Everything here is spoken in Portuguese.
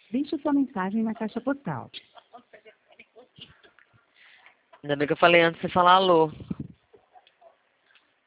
Deixe sua mensagem na caixa postal. Ainda bem que eu falei antes de você falar alô.